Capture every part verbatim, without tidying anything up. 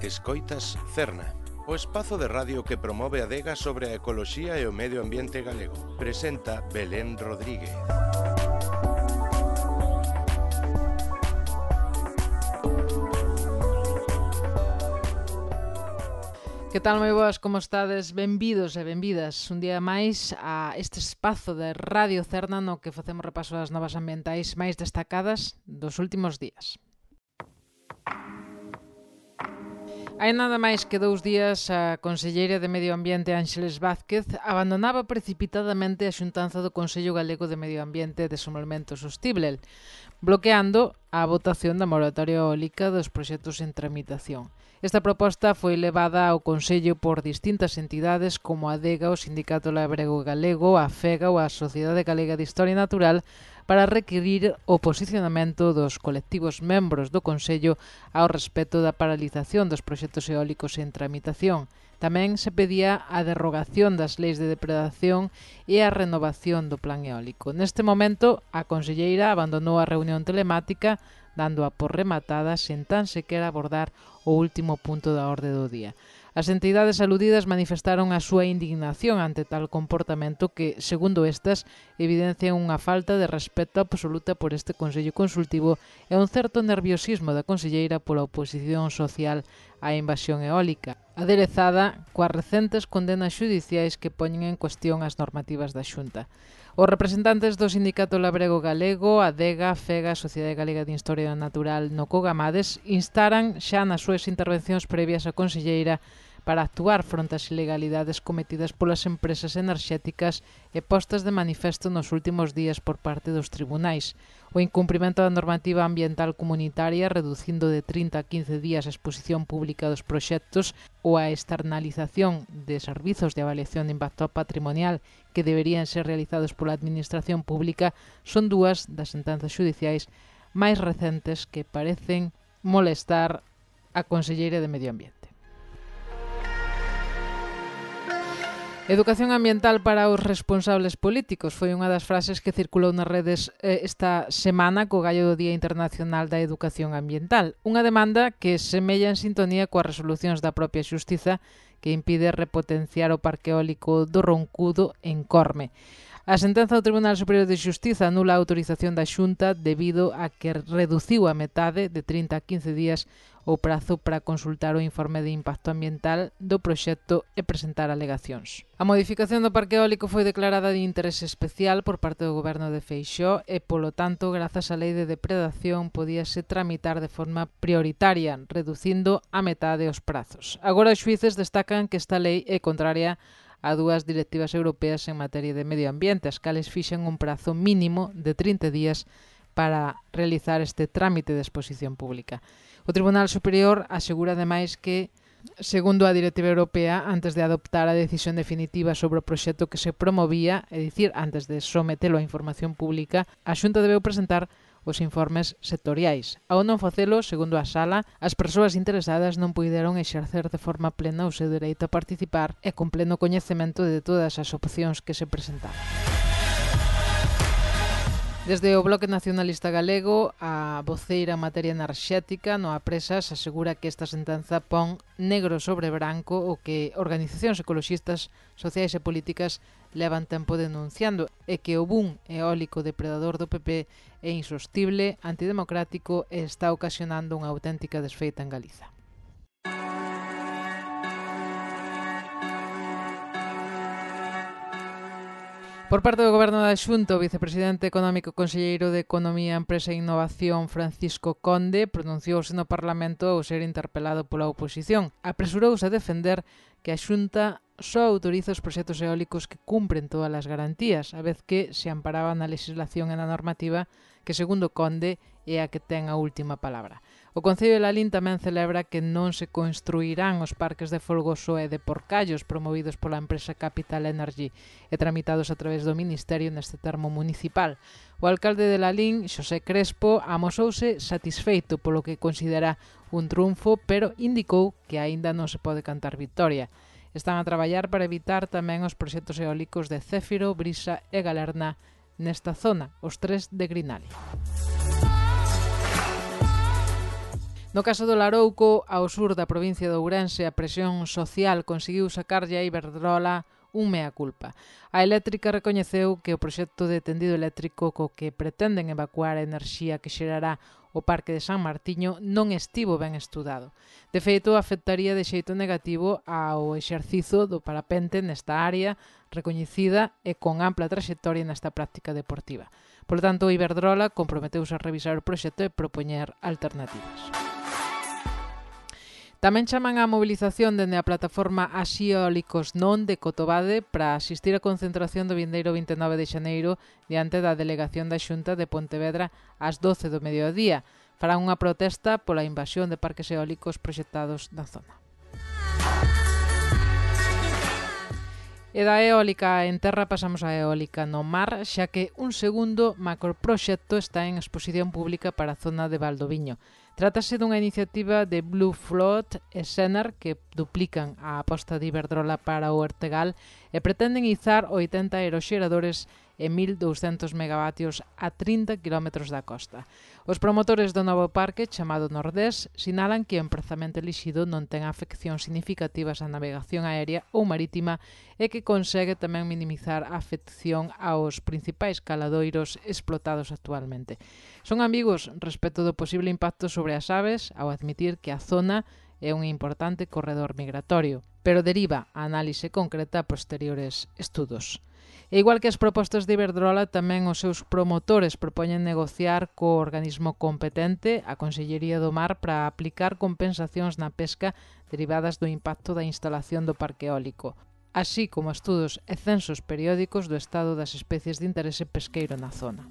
Escoitas Cerna, o espazo de radio que promove a adega sobre a ecoloxía e o medio ambiente galego. Presenta Belén Rodríguez. Que tal, moi boas, como estades? Benvidos e benvidas un día máis a este espazo de Radio Cerna no que facemos repaso das novas ambientais máis destacadas dos últimos días. Hai nada máis que dous días a conselleira de Medio Ambiente Ángeles Vázquez abandonaba precipitadamente a xuntanza do Consello Galego de Medio Ambiente e Desenvolvemento Sostible, bloqueando a votación da moratoria eólica dos proxectos en tramitación. Esta proposta foi levada ao Consello por distintas entidades como a ADEGA, o Sindicato Labrego Galego, a FEGA ou a Sociedade Galega de Historia Natural para requerir o posicionamento dos colectivos membros do Consello ao respecto da paralización dos proxectos eólicos en tramitación. Tamén se pedía a derrogación das leis de depredación e a renovación do plan eólico. Neste momento, a conselleira abandonou a reunión telemática, dándoa por rematada sen tan sequera abordar o último punto da orde do día. As entidades aludidas manifestaron a súa indignación ante tal comportamento que, segundo estas, evidencian unha falta de respeto absoluta por este Consello Consultivo e un certo nerviosismo da conselleira pola oposición social á invasión eólica, aderezada coas recentes condenas xudiciais que poñen en cuestión as normativas da Xunta. Os representantes do Sindicato Labrego Galego, a ADEGA, FEGA, Sociedade Galega de Historia Natural no Cogamades, instaran xa nas súas intervencións previas a conselleira para actuar fronte ás ilegalidades cometidas polas empresas enerxéticas e postas de manifesto nos últimos días por parte dos tribunais. O incumprimento da normativa ambiental comunitaria, reducindo de trinta a quince días a exposición pública dos proxectos ou a externalización de servizos de avaliación de impacto patrimonial que deberían ser realizados pola administración pública, son dúas das sentenzas xudiciais máis recentes que parecen molestar a conselleira de Medio Ambiente. Educación ambiental para os responsables políticos foi unha das frases que circulou nas redes esta semana co gallo do Día Internacional da Educación Ambiental, unha demanda que semella en sintonía coas resolucións da propia Xustiza que impide repotenciar o parque eólico do Roncudo en Corme. A sentenza do Tribunal Superior de Xustiza anula a autorización da Xunta debido a que reduciu a metade de trinta a quince días o prazo para consultar o informe de impacto ambiental do proxecto e presentar alegacións. A modificación do parque eólico foi declarada de interese especial por parte do Goberno de Feixóo e, polo tanto, grazas á lei de depredación, podíase tramitar de forma prioritaria, reducindo a metade os prazos. Agora os xuíces destacan que esta lei é contraria a dúas directivas europeas en materia de medio ambiente, as cales fixen un prazo mínimo de trinta días para realizar este trámite de exposición pública. O Tribunal Superior asegura ademais que, segundo a directiva europea, antes de adoptar a decisión definitiva sobre o proxecto que se promovía, é dicir, antes de sometelo á información pública, a Xunta debeu presentar os informes sectoriais. Ao non facelo, segundo a Sala, as persoas interesadas non puideron exercer de forma plena o seu dereito a participar e con pleno coñecemento de todas as opcións que se presentaban. Desde o Bloque Nacionalista Galego, a voceira en materia enerxética, Noa Presas, asegura que esta sentenza pon negro sobre branco o que organizacións ecoloxistas, sociais e políticas levan tempo denunciando e que o boom eólico depredador do P P é insostible, antidemocrático e está ocasionando unha auténtica desfeita en Galiza. Por parte do Goberno da Xunta, o vicepresidente económico conselleiro de Economía, Empresa e Innovación, Francisco Conde, pronunciouse no Parlamento ao ser interpelado pola oposición. Apresurouse a defender que a Xunta só autoriza os proxectos eólicos que cumpren todas as garantías, a vez que se amparaba na legislación e na normativa que, segundo Conde, é a que ten a última palabra. O Concello de Lalín tamén celebra que non se construirán os parques de Folgoso e de Porcallos promovidos pola empresa Capital Energy e tramitados a través do Ministerio neste termo municipal. O alcalde de Lalín, Xosé Crespo, amosouse satisfeito polo que considera un triunfo, pero indicou que aínda non se pode cantar victoria. Están a traballar para evitar tamén os proxectos eólicos de Céfiro, Brisa e Galerna nesta zona, os tres de Grinali. No caso do Larouco, ao sur da provincia de Ourense, a presión social conseguiu sacarlle a Iberdrola un mea culpa. A eléctrica recoñeceu que o proxecto de tendido eléctrico co que pretenden evacuar a enerxía que xerará o Parque de San Martiño non estivo ben estudado. De feito, afectaría de xeito negativo ao exercizo do parapente nesta área recoñecida e con ampla traxectoria nesta práctica deportiva. Por tanto, Iberdrola comprometeuse a revisar o proxecto e propoñer alternativas. Tamén chaman á mobilización dende a plataforma Así Eólicos Non de Cotobade para asistir á concentración do vindeiro vinte e nove de xaneiro diante da delegación da Xunta de Pontevedra ás doce do mediodía. Farán unha protesta pola invasión de parques eólicos proxectados na zona. E da eólica en terra pasamos á eólica no mar, xa que un segundo macroproxecto está en exposición pública para a zona de Valdoviño. Trátase dunha iniciativa de Blue Float e Senar que duplican a aposta de Iberdrola para o Ortegal e pretenden izar oitenta aeroxeradores e mil douscentos megavatios a trinta quilómetros da costa. Os promotores do novo parque, chamado Nordés, sinalan que o emprazamento elixido non ten afeccións significativas á navegación aérea ou marítima e que consegue tamén minimizar a afección aos principais caladoiros explotados actualmente. Son ambigos respecto do posible impacto sobre as aves ao admitir que a zona é un importante corredor migratorio, pero deriva a análise concreta a posteriores estudos. E igual que as propostas de Iberdrola, tamén os seus promotores propoñen negociar co organismo competente, a Consellería do Mar, para aplicar compensacións na pesca derivadas do impacto da instalación do parque eólico, así como estudos e censos periódicos do estado das especies de interese pesqueiro na zona.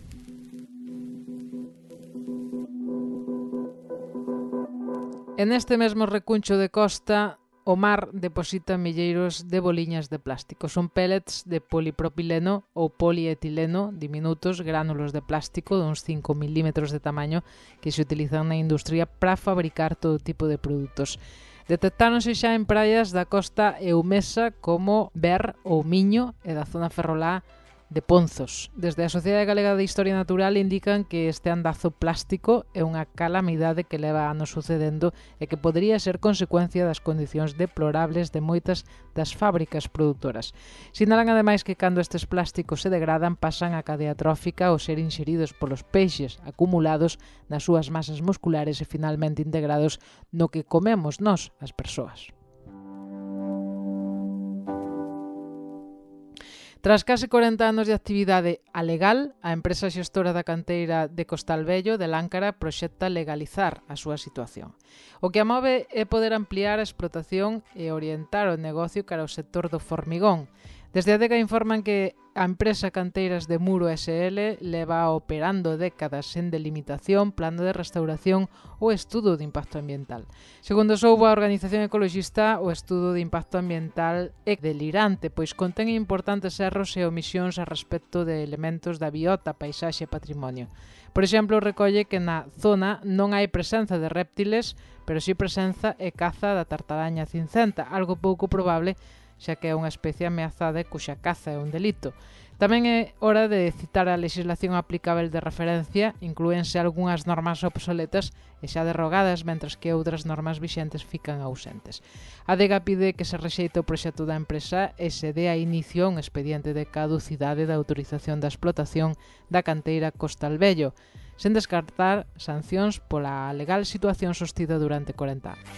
En este mesmo recuncho de costa, o mar deposita milleiros de boliñas de plástico. Son pellets de polipropileno ou polietileno, diminutos gránulos de plástico de uns cinco milímetros de tamaño que se utilizan na industria para fabricar todo tipo de produtos. Detectáronse xa en praias da costa eumesa como Ver ou Miño e da zona ferrolá de Ponzos. Desde a Sociedade Galega de Historia Natural indican que este andazo plástico é unha calamidade que leva anos sucedendo e que podría ser consecuencia das condicións deplorables de moitas das fábricas produtoras. Sinalan ademais que cando estes plásticos se degradan pasan a cadea trófica ao ser inxeridos polos peixes acumulados nas súas masas musculares e finalmente integrados no que comemos nós, as persoas. Tras case corenta anos de actividade alegal, a empresa xestora da canteira de Costalvello de Láncara proxecta legalizar a súa situación. O que a move é poder ampliar a explotación e orientar o negocio cara ao sector do formigón. Desde a Adega informan que a empresa Canteiras de Muro S L leva operando décadas sen delimitación, plano de restauración ou estudo de impacto ambiental. Segundo soubo a organización ecoloxista, o estudo de impacto ambiental é delirante, pois contén importantes erros e omisións a respecto de elementos da biota, paisaxe e patrimonio. Por exemplo, recolle que na zona non hai presenza de réptiles, pero si presenza e caza da tartaraña cincenta, algo pouco probable xa que é unha especie ameazada e cuxa caza é un delito. Tamén é hora de citar a legislación aplicável de referencia, inclúense algunhas normas obsoletas e xa derrogadas, mentras que outras normas vixentes fican ausentes. A Adega pide que se rexeite o proxecto da empresa e se dé a inicio un expediente de caducidade da autorización da explotación da canteira Costalvello, sen descartar sancións pola legal situación sostida durante corenta anos.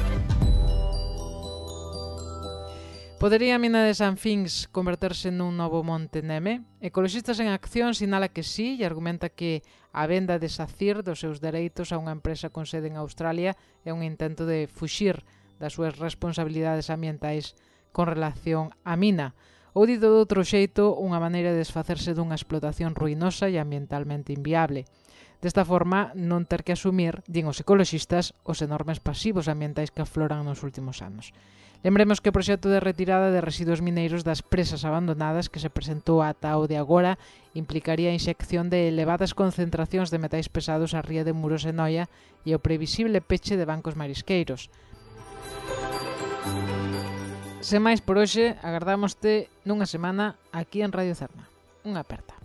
Podería a mina de San Fins converterse nun novo Monte Neme? Ecoloxistas en Acción sinala que sí e argumenta que a venda de SACIR dos seus dereitos a unha empresa con sede en Australia é un intento de fuxir das súas responsabilidades ambientais con relación á mina. Ou dito de outro xeito, unha maneira de desfacerse dunha explotación ruinosa e ambientalmente inviable. Desta forma, non ter que asumir, din os ecoloxistas, os enormes pasivos ambientais que afloran nos últimos anos. Lembremos que o proxecto de retirada de residuos mineiros das presas abandonadas que se presentou ata o de agora implicaría a inxección de elevadas concentracións de metais pesados á ría de Muros e Noia e o previsible peche de bancos marisqueiros. Sen máis por hoxe, agardámoste nunha semana aquí en Radio Cerna. Unha aperta.